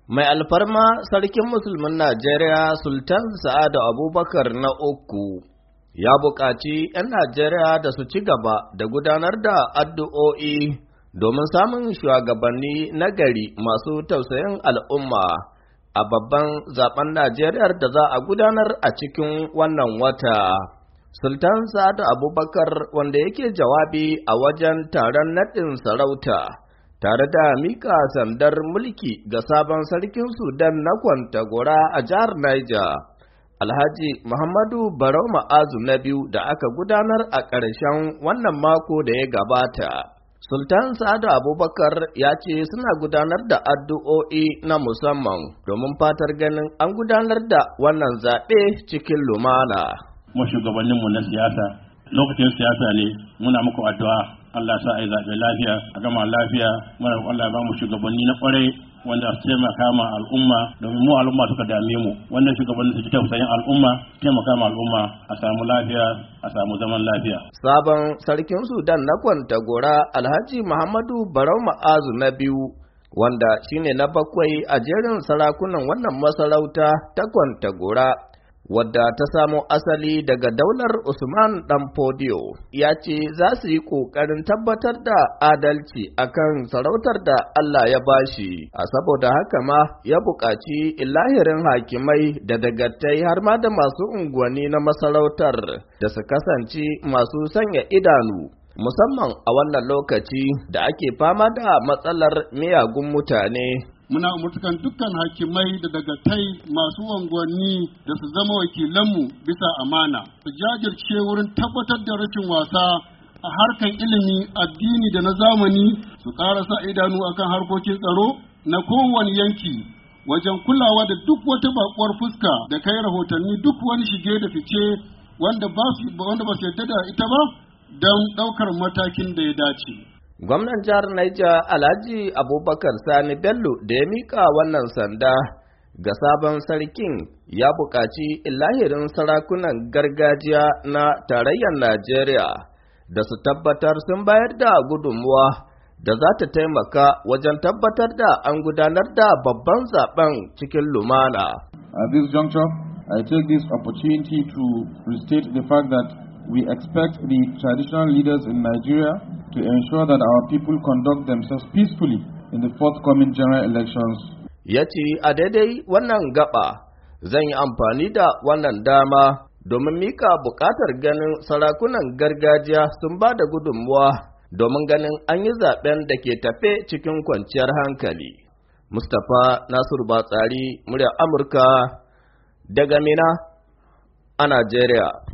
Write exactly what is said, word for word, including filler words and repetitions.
Mai alfarma sarkin musulmin Najeriya Sultan Sa'adu Abubakar na uku ya buƙaci ‘yan Najeriya da su ci gaba da gudanar da addu'o'i domin samun shugabanni nagari masu tausayin al'umma a babban zaben Najeriya da za a gudanar a cikin wannan wata. Sultan Sa'adu Abubakar, wanda yake jawabi a wajen taron naɗin sarauta, tare da mika sandar mulki ga sabon sarkin Sudan na Kwantagora a jihar Niger, Alhaji Muhammadu Barau Ma'azu na biyu da aka gudanar a ƙarshen wannan mako da ya gabata. Sultan Sa'adu Abubakar ya ce suna gudanar da addu'o'i na musamman domin fatar ganin an gudanar da wannan zaɓe cikin lumana. Mu shugabanninmu na siyasa, lokacin siyasa ne muna muku addu'a Allah sa a yi zaɓe lafiya, a gama lafiya, muna Allah ba mu shugabanni na ƙwarai wanda su taimaka ma al'umma, domin mu al'umma suka dame mu. Wannan shugabanni su ji tausayin al'umma, taimaka ma al'umma a samu lafiya, a samu zaman lafiya. Sabon sarkin Sudan na Kwantagora Alhaji Muhammadu Barau Ma'azu na biyu, wanda shine na bakwai a jerin sarakunan wannan masarauta ta Kwantagora, wadda ta samo asali daga daular Usman Dan Fodio, ya ce za su yi ƙoƙarin tabbatar da adalci akan sarautar da Allah ya bashi, a saboda haka ma ya buƙaci ilahirin hakimai da dagatai har ma da masu unguwanni na masarautar da su kasance masu sanya idanu, musamman a wannan lokaci da ake fama da matsalar miyagun mutane. Muna umurtukan dukkan hakimai da dagatai masu unguwanni da su zama wakilanmu bisa amana, su jajirce wurin tabbatar da rashin wasa a harkan ilimi, addini da na zamani, su ƙara sa idanu akan harkokin tsaro na kowane yanki, wajen kulawa da duk wata bakuwar fuska da kai rahotanni duk wani shige da fice wanda ba su yarda da ita ba, don ɗaukar matakin da ya dace. Gwamnan jihar Niger Alhaji Abubakar Sani Bello da ya mika wannan sanda ga sabon sarkin ya buƙaci ilahirin sarakunan gargajiya na tarayyar Najeriya da su tabbatar sun bayar da gudunmuwa da za ta taimaka wajen tabbatar da an gudanar da babban zaben cikin lumana. At this juncture, I take this opportunity to restate the fact that we expect the traditional leaders in Nigeria to ensure that our people conduct themselves peacefully in the forthcoming general elections. Ya ce a daidai wannan gaba zan yi amfani da wannan dama domin mika buƙatar ganin sarakunan gargajiya sun ba da gudunmuwa domin ganin an yi zaben da ke tafe cikin kwanciyar hankali. Mustapha Nasiru Batsari, muryar Amurka daga Mina a Najeriya.